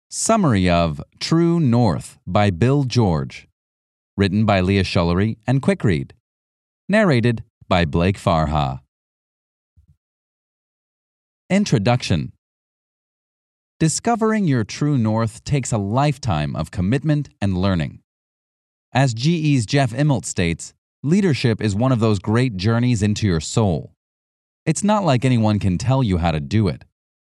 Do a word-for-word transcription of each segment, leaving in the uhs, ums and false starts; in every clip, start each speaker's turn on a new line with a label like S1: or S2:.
S1: Summary of True North by Bill George. Written by Leah Schullery and Quickread. Narrated by Blake Farha. Introduction. Discovering your true north takes a lifetime of commitment and learning. As G E's Jeff Immelt states, leadership is one of those great journeys into your soul. It's not like anyone can tell you how to do it.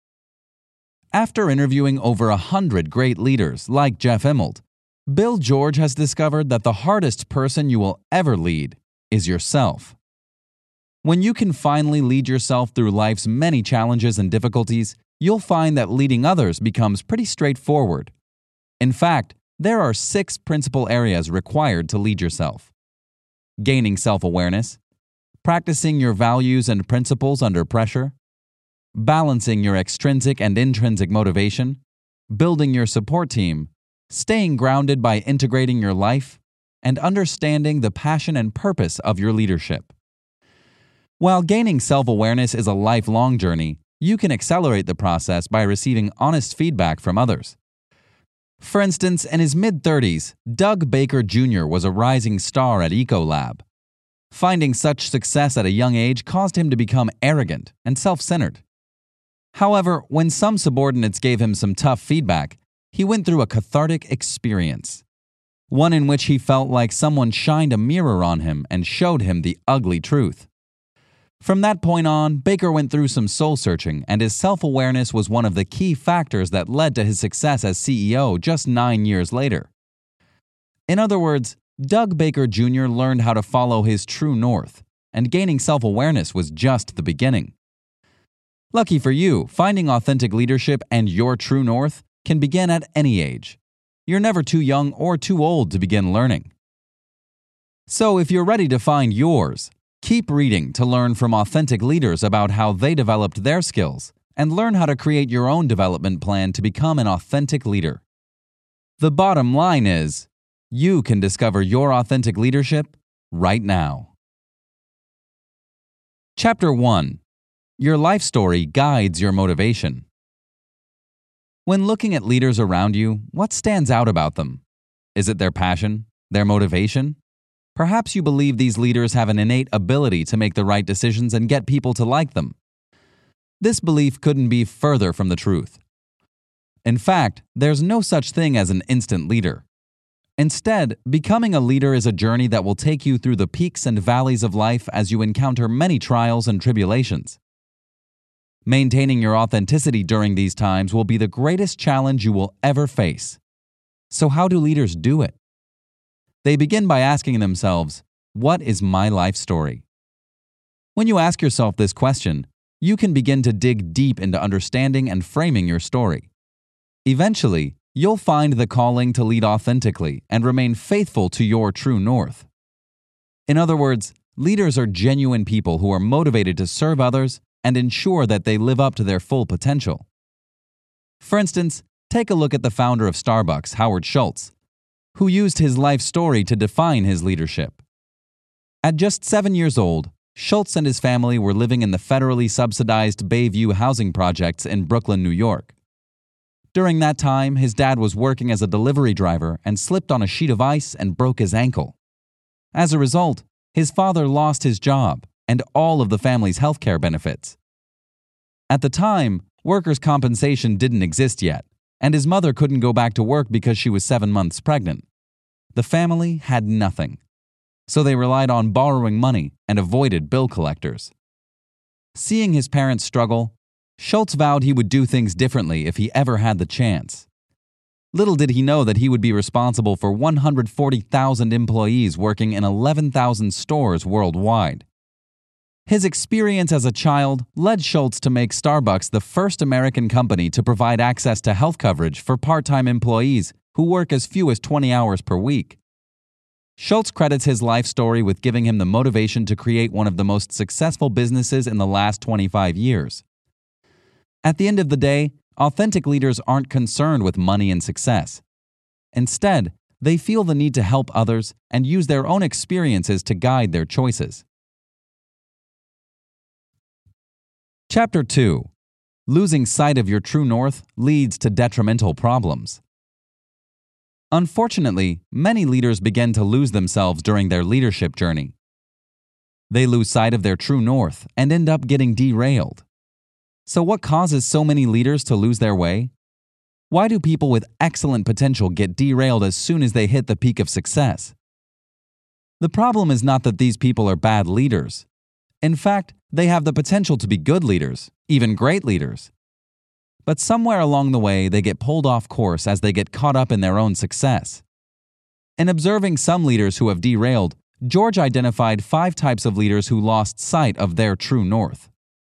S1: After interviewing over a hundred great leaders like Jeff Immelt, Bill George has discovered that the hardest person you will ever lead is yourself. When you can finally lead yourself through life's many challenges and difficulties, you'll find that leading others becomes pretty straightforward. In fact, there are six principal areas required to lead yourself: gaining self-awareness, practicing your values and principles under pressure, balancing your extrinsic and intrinsic motivation, building your support team, staying grounded by integrating your life, and understanding the passion and purpose of your leadership. While gaining self-awareness is a lifelong journey, you can accelerate the process by receiving honest feedback from others. For instance, in his mid-thirties, Doug Baker Junior was a rising star at Ecolab. Finding such success at a young age caused him to become arrogant and self-centered. However, when some subordinates gave him some tough feedback, he went through a cathartic experience. One in which he felt like someone shined a mirror on him and showed him the ugly truth. From that point on, Baker went through some soul-searching, and his self-awareness was one of the key factors that led to his success as C E O just nine years later. In other words, Doug Baker Junior learned how to follow his true north, and gaining self-awareness was just the beginning. Lucky for you, finding authentic leadership and your true north can begin at any age. You're never too young or too old to begin learning. So if you're ready to find yours, keep reading to learn from authentic leaders about how they developed their skills and learn how to create your own development plan to become an authentic leader. The bottom line is, you can discover your authentic leadership right now. Chapter one. Your life story guides your motivation. When looking at leaders around you, what stands out about them? Is it their passion? Their motivation? Perhaps you believe these leaders have an innate ability to make the right decisions and get people to like them. This belief couldn't be further from the truth. In fact, there's no such thing as an instant leader. Instead, becoming a leader is a journey that will take you through the peaks and valleys of life as you encounter many trials and tribulations. Maintaining your authenticity during these times will be the greatest challenge you will ever face. So how do leaders do it? They begin by asking themselves, what is my life story? When you ask yourself this question, you can begin to dig deep into understanding and framing your story. Eventually, you'll find the calling to lead authentically and remain faithful to your true north. In other words, leaders are genuine people who are motivated to serve others and ensure that they live up to their full potential. For instance, take a look at the founder of Starbucks, Howard Schultz, who used his life story to define his leadership. At just seven years old, Schultz and his family were living in the federally subsidized Bayview housing projects in Brooklyn, New York. During that time, his dad was working as a delivery driver and slipped on a sheet of ice and broke his ankle. As a result, his father lost his job and all of the family's health care benefits. At the time, workers' compensation didn't exist yet, and his mother couldn't go back to work because she was seven months pregnant. The family had nothing, so they relied on borrowing money and avoided bill collectors. Seeing his parents struggle, Schultz vowed he would do things differently if he ever had the chance. Little did he know that he would be responsible for one hundred forty thousand employees working in eleven thousand stores worldwide. His experience as a child led Schultz to make Starbucks the first American company to provide access to health coverage for part-time employees who work as few as twenty hours per week. Schultz credits his life story with giving him the motivation to create one of the most successful businesses in the last twenty-five years. At the end of the day, authentic leaders aren't concerned with money and success. Instead, they feel the need to help others and use their own experiences to guide their choices. Chapter two. Losing sight of your true north leads to detrimental problems. Unfortunately, many leaders begin to lose themselves during their leadership journey. They lose sight of their true north and end up getting derailed. So what causes so many leaders to lose their way? Why do people with excellent potential get derailed as soon as they hit the peak of success? The problem is not that these people are bad leaders. In fact, they have the potential to be good leaders, even great leaders. But somewhere along the way, they get pulled off course as they get caught up in their own success. In observing some leaders who have derailed, George identified five types of leaders who lost sight of their true north.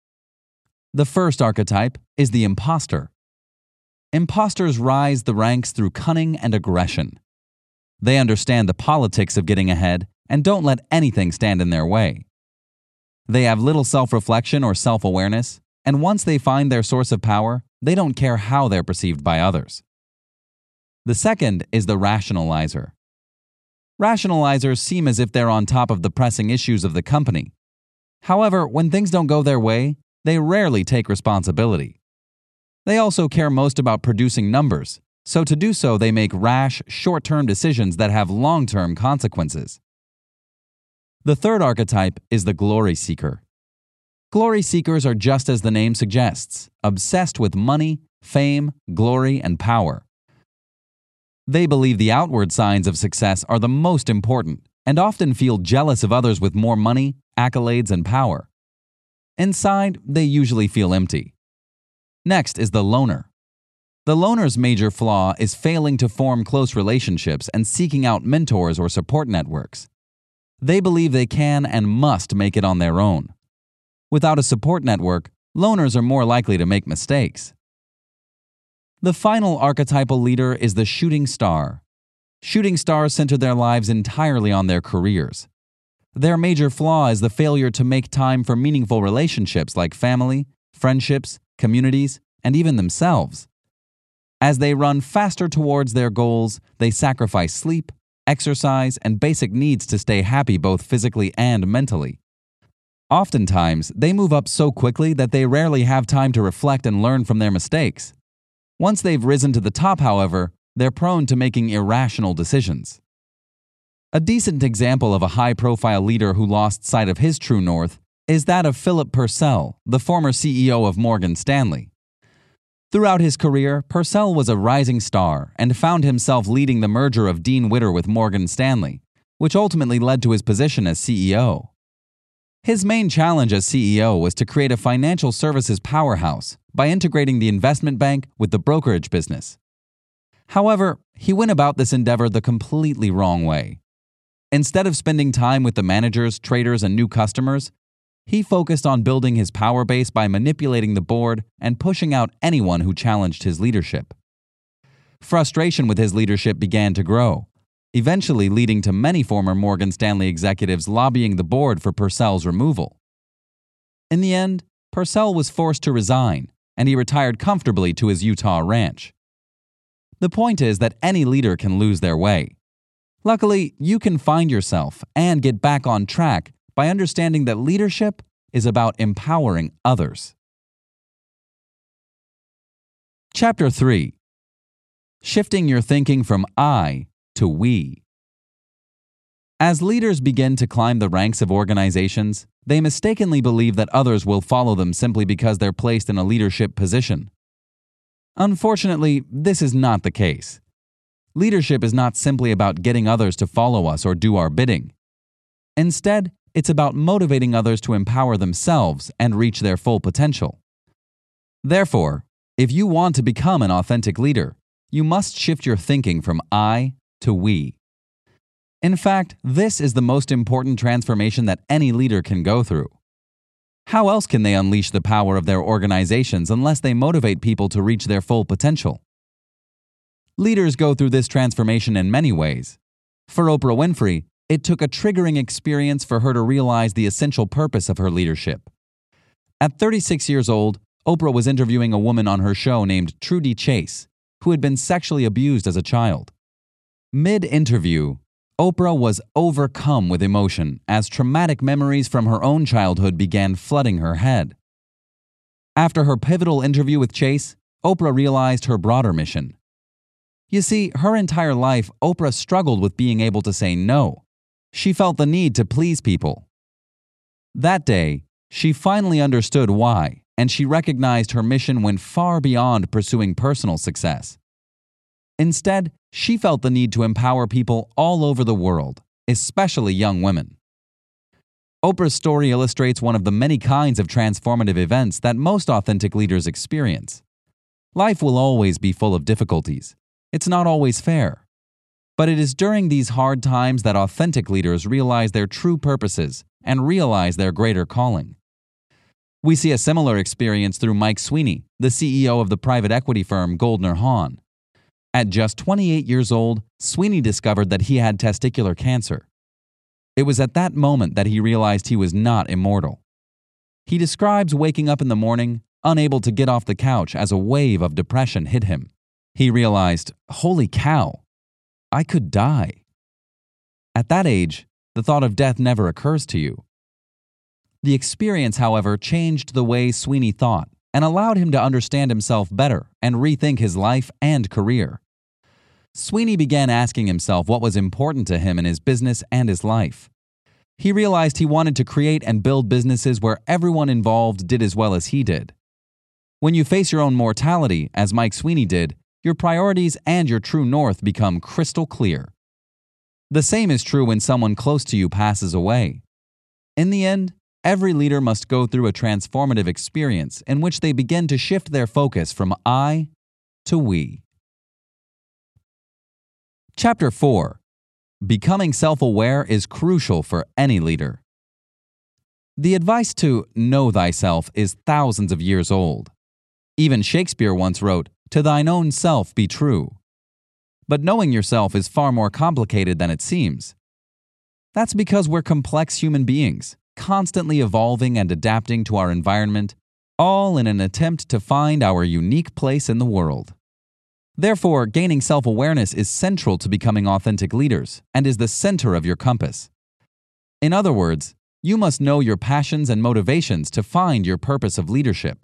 S1: The first archetype is the imposter. Imposters rise the ranks through cunning and aggression. They understand the politics of getting ahead and don't let anything stand in their way. They have little self-reflection or self-awareness, and once they find their source of power, they don't care how they're perceived by others. The second is the rationalizer. Rationalizers seem as if they're on top of the pressing issues of the company. However, when things don't go their way, they rarely take responsibility. They also care most about producing numbers, so to do so they make rash, short-term decisions that have long-term consequences. The third archetype is the glory seeker. Glory seekers are just as the name suggests, obsessed with money, fame, glory, and power. They believe the outward signs of success are the most important and often feel jealous of others with more money, accolades, and power. Inside, they usually feel empty. Next is the loner. The loner's major flaw is failing to form close relationships and seeking out mentors or support networks. They believe they can and must make it on their own. Without a support network, loners are more likely to make mistakes. The final archetypal leader is the shooting star. Shooting stars center their lives entirely on their careers. Their major flaw is the failure to make time for meaningful relationships like family, friendships, communities, and even themselves. As they run faster towards their goals, they sacrifice sleep, exercise, and basic needs to stay happy both physically and mentally. Oftentimes, they move up so quickly that they rarely have time to reflect and learn from their mistakes. Once they've risen to the top, however, they're prone to making irrational decisions. A decent example of a high-profile leader who lost sight of his true north is that of Philip Purcell, the former C E O of Morgan Stanley. Throughout his career, Purcell was a rising star and found himself leading the merger of Dean Witter with Morgan Stanley, which ultimately led to his position as C E O. His main challenge as C E O was to create a financial services powerhouse by integrating the investment bank with the brokerage business. However, he went about this endeavor the completely wrong way. Instead of spending time with the managers, traders, and new customers, he focused on building his power base by manipulating the board and pushing out anyone who challenged his leadership. Frustration with his leadership began to grow, eventually leading to many former Morgan Stanley executives lobbying the board for Purcell's removal. In the end, Purcell was forced to resign, and he retired comfortably to his Utah ranch. The point is that any leader can lose their way. Luckily, you can find yourself and get back on track by understanding that leadership is about empowering others. Chapter three. Shifting your thinking from I to we. As leaders begin to climb the ranks of organizations, they mistakenly believe that others will follow them simply because they're placed in a leadership position. Unfortunately, this is not the case. Leadership is not simply about getting others to follow us or do our bidding. Instead, it's about motivating others to empower themselves and reach their full potential. Therefore, if you want to become an authentic leader, you must shift your thinking from I to we. In fact, this is the most important transformation that any leader can go through. How else can they unleash the power of their organizations unless they motivate people to reach their full potential? Leaders go through this transformation in many ways. For Oprah Winfrey, it took a triggering experience for her to realize the essential purpose of her leadership. At thirty-six years old, Oprah was interviewing a woman on her show named Trudy Chase, who had been sexually abused as a child. Mid-interview, Oprah was overcome with emotion as traumatic memories from her own childhood began flooding her head. After her pivotal interview with Chase, Oprah realized her broader mission. You see, her entire life, Oprah struggled with being able to say no. She felt the need to please people. That day, she finally understood why, and she recognized her mission went far beyond pursuing personal success. Instead, she felt the need to empower people all over the world, especially young women. Oprah's story illustrates one of the many kinds of transformative events that most authentic leaders experience. Life will always be full of difficulties. It's not always fair. But it is during these hard times that authentic leaders realize their true purposes and realize their greater calling. We see a similar experience through Mike Sweeney, the C E O of the private equity firm Goldner Hahn. At just twenty-eight years old, Sweeney discovered that he had testicular cancer. It was at that moment that he realized he was not immortal. He describes waking up in the morning, unable to get off the couch as a wave of depression hit him. He realized, holy cow, I could die. At that age, the thought of death never occurs to you. The experience, however, changed the way Sweeney thought and allowed him to understand himself better and rethink his life and career. Sweeney began asking himself what was important to him in his business and his life. He realized he wanted to create and build businesses where everyone involved did as well as he did. When you face your own mortality, as Mike Sweeney did, your priorities and your true north become crystal clear. The same is true when someone close to you passes away. In the end, every leader must go through a transformative experience in which they begin to shift their focus from I to we. Chapter four. Becoming self-aware is crucial for any leader. The advice to know thyself is thousands of years old. Even Shakespeare once wrote, "To thine own self be true." But knowing yourself is far more complicated than it seems. That's because we're complex human beings, constantly evolving and adapting to our environment, all in an attempt to find our unique place in the world. Therefore, gaining self-awareness is central to becoming authentic leaders and is the center of your compass. In other words, you must know your passions and motivations to find your purpose of leadership.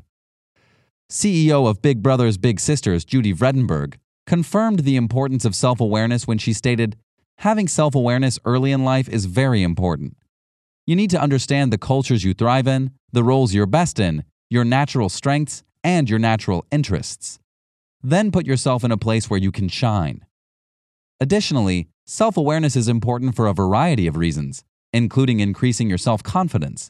S1: C E O of Big Brothers Big Sisters, Judy Vredenberg, confirmed the importance of self-awareness when she stated, "Having self-awareness early in life is very important. You need to understand the cultures you thrive in, the roles you're best in, your natural strengths, and your natural interests. Then put yourself in a place where you can shine." Additionally, self-awareness is important for a variety of reasons, including increasing your self-confidence.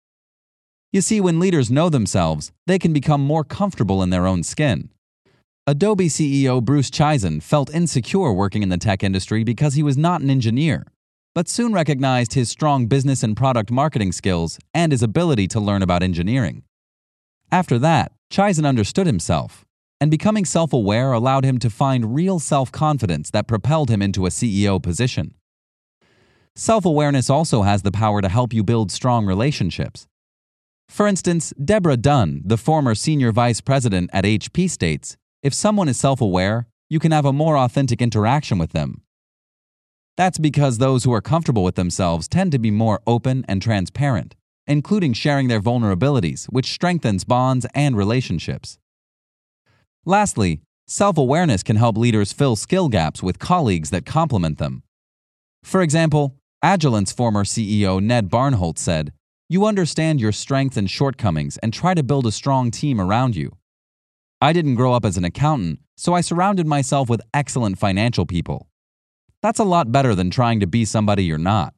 S1: You see, when leaders know themselves, they can become more comfortable in their own skin. Adobe C E O Bruce Chizen felt insecure working in the tech industry because he was not an engineer, but soon recognized his strong business and product marketing skills and his ability to learn about engineering. After that, Chizen understood himself, and becoming self-aware allowed him to find real self-confidence that propelled him into a C E O position. Self-awareness also has the power to help you build strong relationships. For instance, Deborah Dunn, the former senior vice president at H P, states, "If someone is self-aware, you can have a more authentic interaction with them." That's because those who are comfortable with themselves tend to be more open and transparent, including sharing their vulnerabilities, which strengthens bonds and relationships. Lastly, self-awareness can help leaders fill skill gaps with colleagues that complement them. For example, Agilent's former C E O Ned Barnholt said, "You understand your strengths and shortcomings and try to build a strong team around you. I didn't grow up as an accountant, so I surrounded myself with excellent financial people. That's a lot better than trying to be somebody you're not."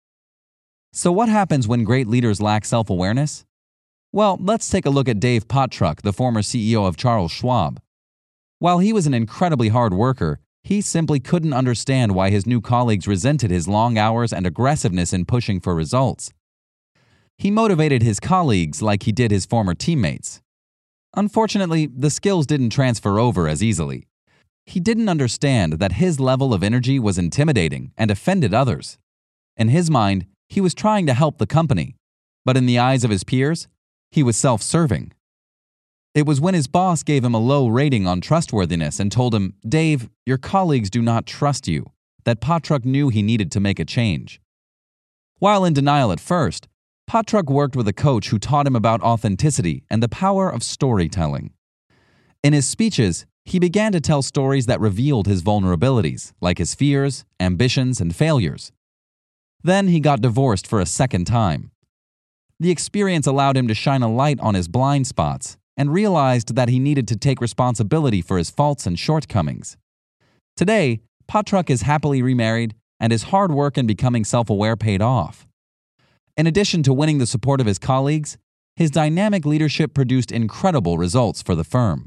S1: So what happens when great leaders lack self-awareness? Well, let's take a look at Dave Pottruck, the former C E O of Charles Schwab. While he was an incredibly hard worker, he simply couldn't understand why his new colleagues resented his long hours and aggressiveness in pushing for results. He motivated his colleagues like he did his former teammates. Unfortunately, the skills didn't transfer over as easily. He didn't understand that his level of energy was intimidating and offended others. In his mind, he was trying to help the company, but in the eyes of his peers, he was self-serving. It was when his boss gave him a low rating on trustworthiness and told him, "Dave, your colleagues do not trust you," that Pottruck knew he needed to make a change. While in denial at first, Patrak worked with a coach who taught him about authenticity and the power of storytelling. In his speeches, he began to tell stories that revealed his vulnerabilities, like his fears, ambitions, and failures. Then he got divorced for a second time. The experience allowed him to shine a light on his blind spots and realized that he needed to take responsibility for his faults and shortcomings. Today, Patrak is happily remarried, and his hard work in becoming self-aware paid off. In addition to winning the support of his colleagues, his dynamic leadership produced incredible results for the firm.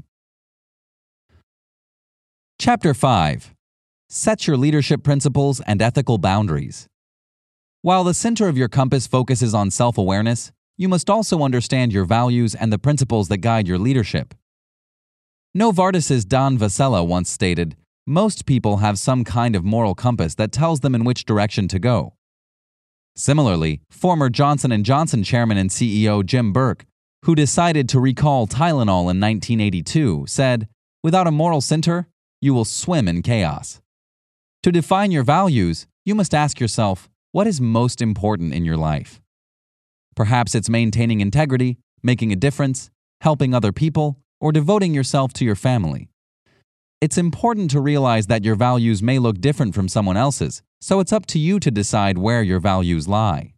S1: Chapter five. Set your leadership principles and ethical boundaries. While the center of your compass focuses on self-awareness, you must also understand your values and the principles that guide your leadership. Novartis's Don Vasella once stated, "Most people have some kind of moral compass that tells them in which direction to go." Similarly, former Johnson and Johnson chairman and C E O Jim Burke, who decided to recall Tylenol in nineteen eighty-two, said, "Without a moral center, you will swim in chaos." To define your values, you must ask yourself, what is most important in your life? Perhaps it's maintaining integrity, making a difference, helping other people, or devoting yourself to your family. It's important to realize that your values may look different from someone else's, so it's up to you to decide where your values lie.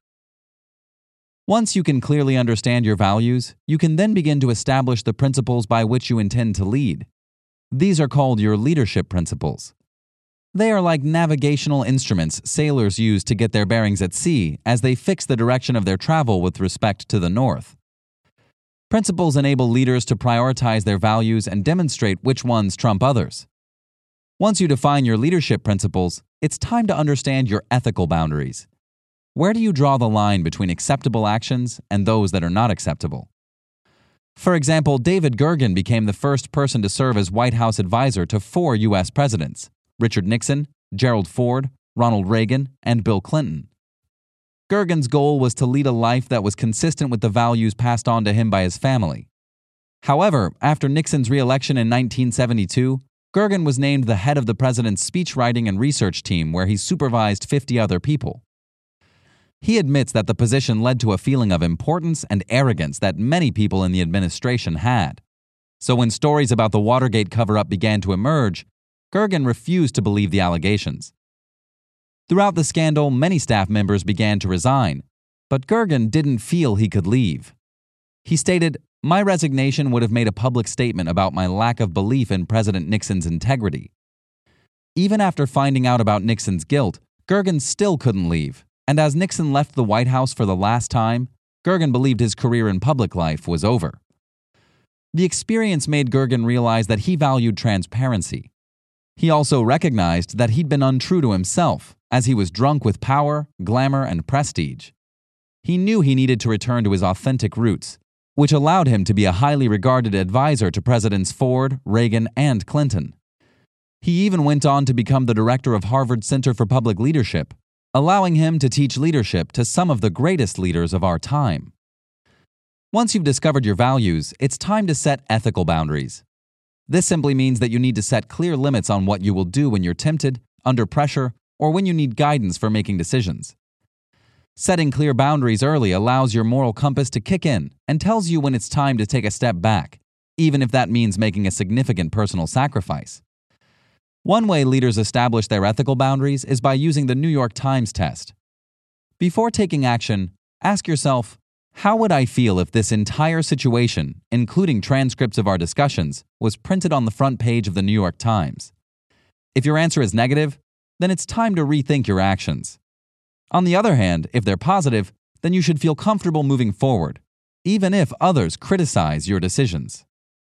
S1: Once you can clearly understand your values, you can then begin to establish the principles by which you intend to lead. These are called your leadership principles. They are like navigational instruments sailors use to get their bearings at sea as they fix the direction of their travel with respect to the north. Principles enable leaders to prioritize their values and demonstrate which ones trump others. Once you define your leadership principles, it's time to understand your ethical boundaries. Where do you draw the line between acceptable actions and those that are not acceptable? For example, David Gergen became the first person to serve as White House advisor to four U S presidents: Richard Nixon, Gerald Ford, Ronald Reagan, and Bill Clinton. Gergen's goal was to lead a life that was consistent with the values passed on to him by his family. However, after Nixon's re-election in nineteen seventy-two, Gergen was named the head of the president's speechwriting and research team, where he supervised fifty other people. He admits that the position led to a feeling of importance and arrogance that many people in the administration had. So when stories about the Watergate cover-up began to emerge, Gergen refused to believe the allegations. Throughout the scandal, many staff members began to resign, but Gergen didn't feel he could leave. He stated, "My resignation would have made a public statement about my lack of belief in President Nixon's integrity." Even after finding out about Nixon's guilt, Gergen still couldn't leave, and as Nixon left the White House for the last time, Gergen believed his career in public life was over. The experience made Gergen realize that he valued transparency. He also recognized that he'd been untrue to himself, as he was drunk with power, glamour, and prestige. He knew he needed to return to his authentic roots, which allowed him to be a highly regarded advisor to Presidents Ford, Reagan, and Clinton. He even went on to become the director of Harvard Center for Public Leadership, allowing him to teach leadership to some of the greatest leaders of our time. Once you've discovered your values, it's time to set ethical boundaries. This simply means that you need to set clear limits on what you will do when you're tempted, under pressure, or when you need guidance for making decisions. Setting clear boundaries early allows your moral compass to kick in and tells you when it's time to take a step back, even if that means making a significant personal sacrifice. One way leaders establish their ethical boundaries is by using the New York Times test. Before taking action, ask yourself, how would I feel if this entire situation, including transcripts of our discussions, was printed on the front page of the New York Times? If your answer is negative, then it's time to rethink your actions. On the other hand, if they're positive, then you should feel comfortable moving forward, even if others criticize your decisions.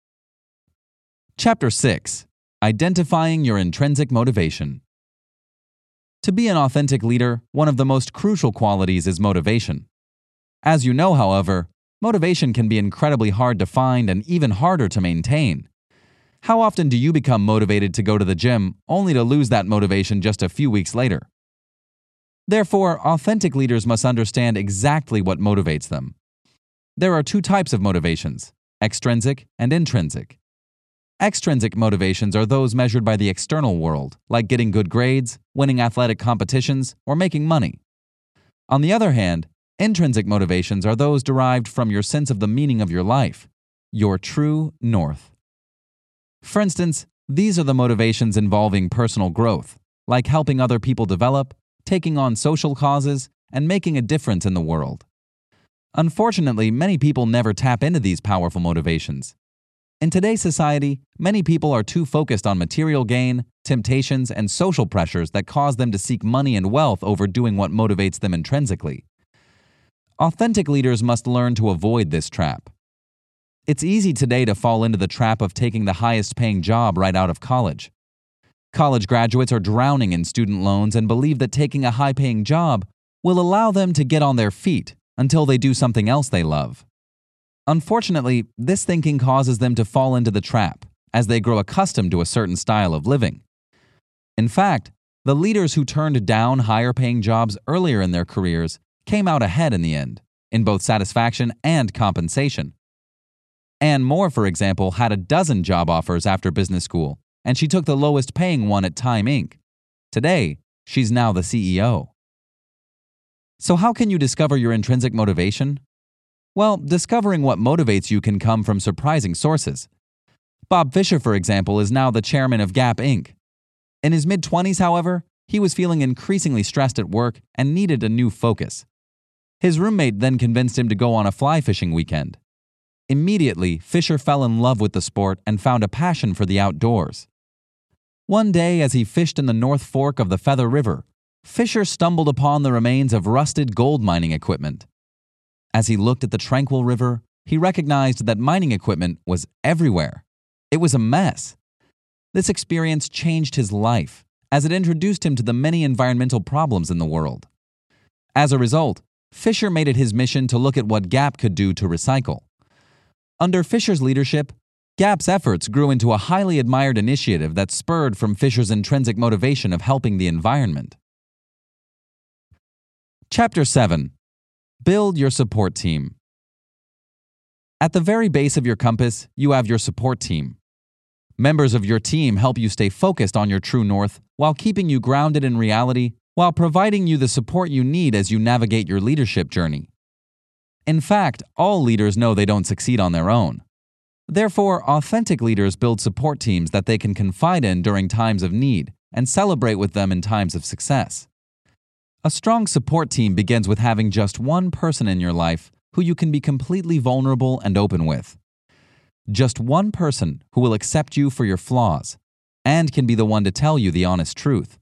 S1: Chapter six. Identifying your intrinsic motivation. To be an authentic leader, one of the most crucial qualities is motivation. As you know, however, motivation can be incredibly hard to find and even harder to maintain. How often do you become motivated to go to the gym only to lose that motivation just a few weeks later? Therefore, authentic leaders must understand exactly what motivates them. There are two types of motivations, extrinsic and intrinsic. Extrinsic motivations are those measured by the external world, like getting good grades, winning athletic competitions, or making money. On the other hand, Intrinsic motivations are those derived from your sense of the meaning of your life, your true north. For instance, these are the motivations involving personal growth, like helping other people develop, taking on social causes, and making a difference in the world. Unfortunately, many people never tap into these powerful motivations. In today's society, many people are too focused on material gain, temptations, and social pressures that cause them to seek money and wealth over doing what motivates them intrinsically. Authentic leaders must learn to avoid this trap. It's easy today to fall into the trap of taking the highest-paying job right out of college. College graduates are drowning in student loans and believe that taking a high-paying job will allow them to get on their feet until they do something else they love. Unfortunately, this thinking causes them to fall into the trap as they grow accustomed to a certain style of living. In fact, the leaders who turned down higher-paying jobs earlier in their careers came out ahead in the end, in both satisfaction and compensation. Anne Moore, for example, had a dozen job offers after business school, and she took the lowest-paying one at Time Incorporated. Today, she's now the C E O. So how can you discover your intrinsic motivation? Well, discovering what motivates you can come from surprising sources. Bob Fisher, for example, is now the chairman of Gap Incorporated. In his mid-twenties, however, he was feeling increasingly stressed at work and needed a new focus. His roommate then convinced him to go on a fly fishing weekend. Immediately, Fisher fell in love with the sport and found a passion for the outdoors. One day, as he fished in the North Fork of the Feather River, Fisher stumbled upon the remains of rusted gold mining equipment. As he looked at the tranquil river, he recognized that mining equipment was everywhere. It was a mess. This experience changed his life, as it introduced him to the many environmental problems in the world. As a result, Fisher made it his mission to look at what Gap could do to recycle. Under Fisher's leadership, Gap's efforts grew into a highly admired initiative that spurred from Fisher's intrinsic motivation of helping the environment. Chapter seven. Build your support team. At the very base of your compass, you have your support team. Members of your team help you stay focused on your true north while keeping you grounded in reality, while providing you the support you need as you navigate your leadership journey. In fact, all leaders know they don't succeed on their own. Therefore, authentic leaders build support teams that they can confide in during times of need and celebrate with them in times of success. A strong support team begins with having just one person in your life who you can be completely vulnerable and open with. Just one person who will accept you for your flaws and can be the one to tell you the honest truth.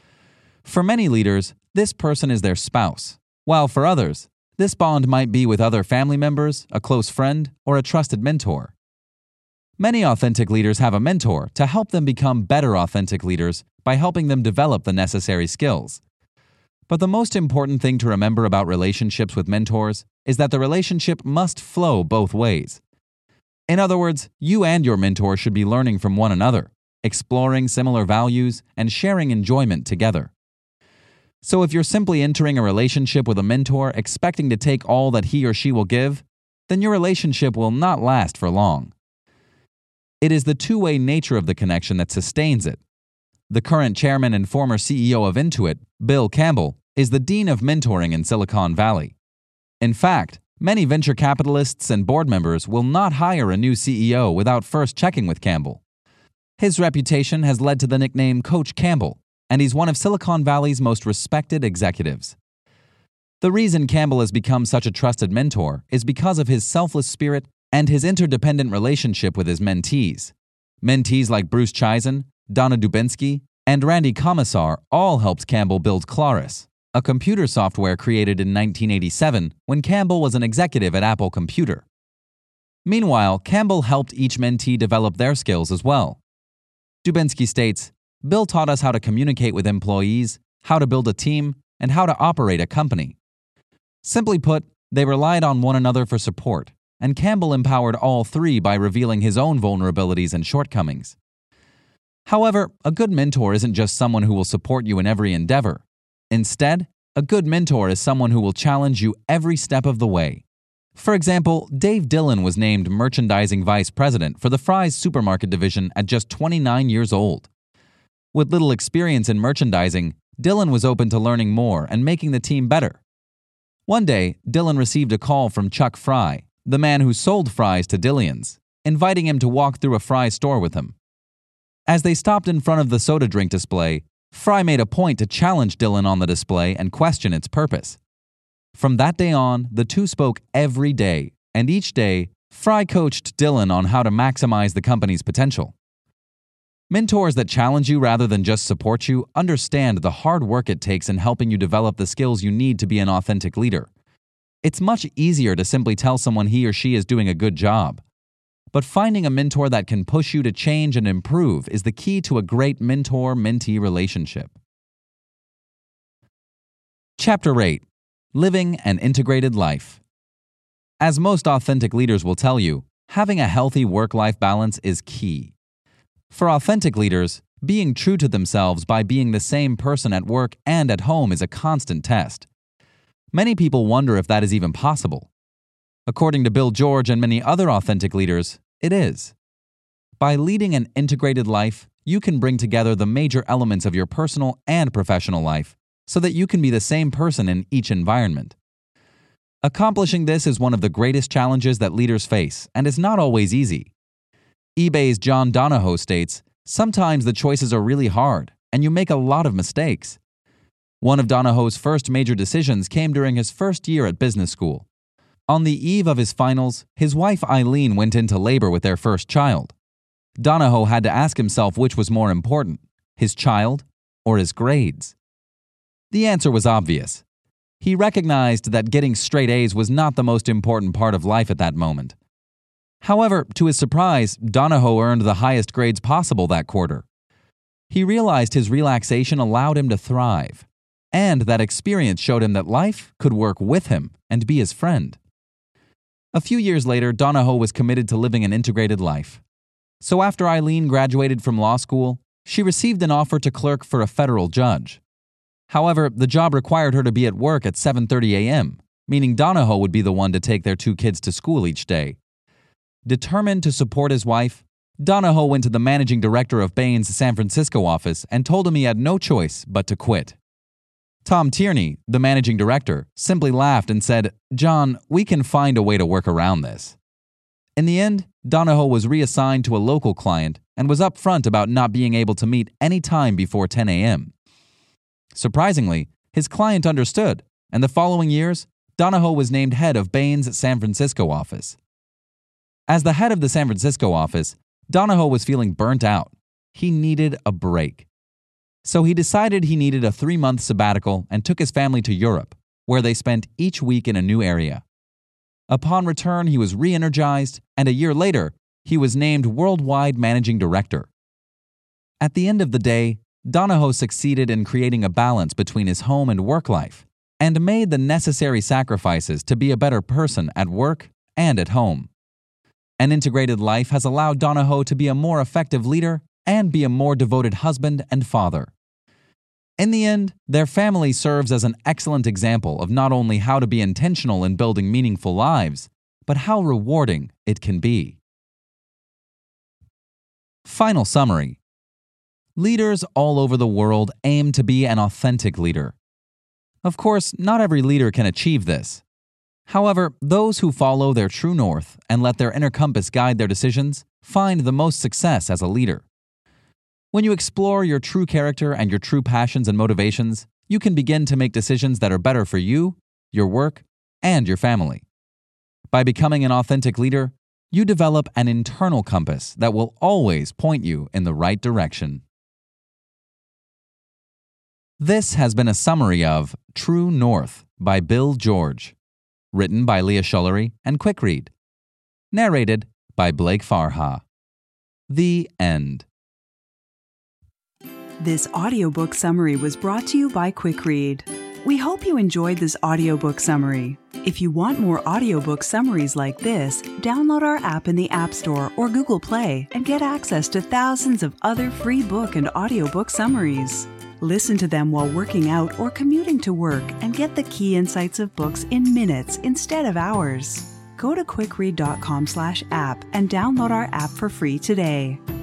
S1: For many leaders, this person is their spouse, while for others, this bond might be with other family members, a close friend, or a trusted mentor. Many authentic leaders have a mentor to help them become better authentic leaders by helping them develop the necessary skills. But the most important thing to remember about relationships with mentors is that the relationship must flow both ways. In other words, you and your mentor should be learning from one another, exploring similar values, and sharing enjoyment together. So if you're simply entering a relationship with a mentor expecting to take all that he or she will give, then your relationship will not last for long. It is the two-way nature of the connection that sustains it. The current chairman and former C E O of Intuit, Bill Campbell, is the dean of mentoring in Silicon Valley. In fact, many venture capitalists and board members will not hire a new C E O without first checking with Campbell. His reputation has led to the nickname Coach Campbell, and he's one of Silicon Valley's most respected executives. The reason Campbell has become such a trusted mentor is because of his selfless spirit and his interdependent relationship with his mentees. Mentees like Bruce Chizen, Donna Dubinsky, and Randy Komisar all helped Campbell build Claris, a computer software created in nineteen eighty-seven when Campbell was an executive at Apple Computer. Meanwhile, Campbell helped each mentee develop their skills as well. Dubinsky states, "Bill taught us how to communicate with employees, how to build a team, and how to operate a company." Simply put, they relied on one another for support, and Campbell empowered all three by revealing his own vulnerabilities and shortcomings. However, a good mentor isn't just someone who will support you in every endeavor. Instead, a good mentor is someone who will challenge you every step of the way. For example, Dave Dillon was named Merchandising Vice President for the Fry's Supermarket Division at just twenty-nine years old. With little experience in merchandising, Dillon was open to learning more and making the team better. One day, Dylan received a call from Chuck Fry, the man who sold fries to Dillians, inviting him to walk through a fry store with him. As they stopped in front of the soda drink display, Fry made a point to challenge Dylan on the display and question its purpose. From that day on, the two spoke every day, and each day, Fry coached Dylan on how to maximize the company's potential. Mentors that challenge you rather than just support you understand the hard work it takes in helping you develop the skills you need to be an authentic leader. It's much easier to simply tell someone he or she is doing a good job. But finding a mentor that can push you to change and improve is the key to a great mentor-mentee relationship. Chapter eight. Living an Integrated Life. As most authentic leaders will tell you, having a healthy work-life balance is key. For authentic leaders, being true to themselves by being the same person at work and at home is a constant test. Many people wonder if that is even possible. According to Bill George and many other authentic leaders, it is. By leading an integrated life, you can bring together the major elements of your personal and professional life so that you can be the same person in each environment. Accomplishing this is one of the greatest challenges that leaders face and is not always easy. eBay's John Donahoe states, "Sometimes the choices are really hard and you make a lot of mistakes." One of Donahoe's first major decisions came during his first year at business school. On the eve of his finals, his wife Eileen went into labor with their first child. Donahoe had to ask himself which was more important, his child or his grades. The answer was obvious. He recognized that getting straight A's was not the most important part of life at that moment. However, to his surprise, Donahoe earned the highest grades possible that quarter. He realized his relaxation allowed him to thrive, and that experience showed him that life could work with him and be his friend. A few years later, Donahoe was committed to living an integrated life. So after Eileen graduated from law school, she received an offer to clerk for a federal judge. However, the job required her to be at work at seven thirty a.m., meaning Donahoe would be the one to take their two kids to school each day. Determined to support his wife, Donahoe went to the managing director of Bain's San Francisco office and told him he had no choice but to quit. Tom Tierney, the managing director, simply laughed and said, "John, we can find a way to work around this." In the end, Donahoe was reassigned to a local client and was upfront about not being able to meet any time before ten a.m. Surprisingly, his client understood, and the following years, Donahoe was named head of Bain's San Francisco office. As the head of the San Francisco office, Donahoe was feeling burnt out. He needed a break. So he decided he needed a three-month sabbatical and took his family to Europe, where they spent each week in a new area. Upon return, he was re-energized, and a year later, he was named worldwide managing director. At the end of the day, Donahoe succeeded in creating a balance between his home and work life, and made the necessary sacrifices to be a better person at work and at home. An integrated life has allowed Donahoe to be a more effective leader and be a more devoted husband and father. In the end, their family serves as an excellent example of not only how to be intentional in building meaningful lives, but how rewarding it can be. Final summary. Leaders all over the world aim to be an authentic leader. Of course, not every leader can achieve this. However, those who follow their true north and let their inner compass guide their decisions find the most success as a leader. When you explore your true character and your true passions and motivations, you can begin to make decisions that are better for you, your work, and your family. By becoming an authentic leader, you develop an internal compass that will always point you in the right direction. This has been a summary of True North by Bill George, written by Leah Schullery and Quick Read. Narrated by Blake Farha. The end.
S2: This audiobook summary was brought to you by Quick Read. We hope you enjoyed this audiobook summary. If you want more audiobook summaries like this, download our app in the App Store or Google Play and get access to thousands of other free book and audiobook summaries. Listen to them while working out or commuting to work and get the key insights of books in minutes instead of hours. Go to quickread dot com slash app and download our app for free today.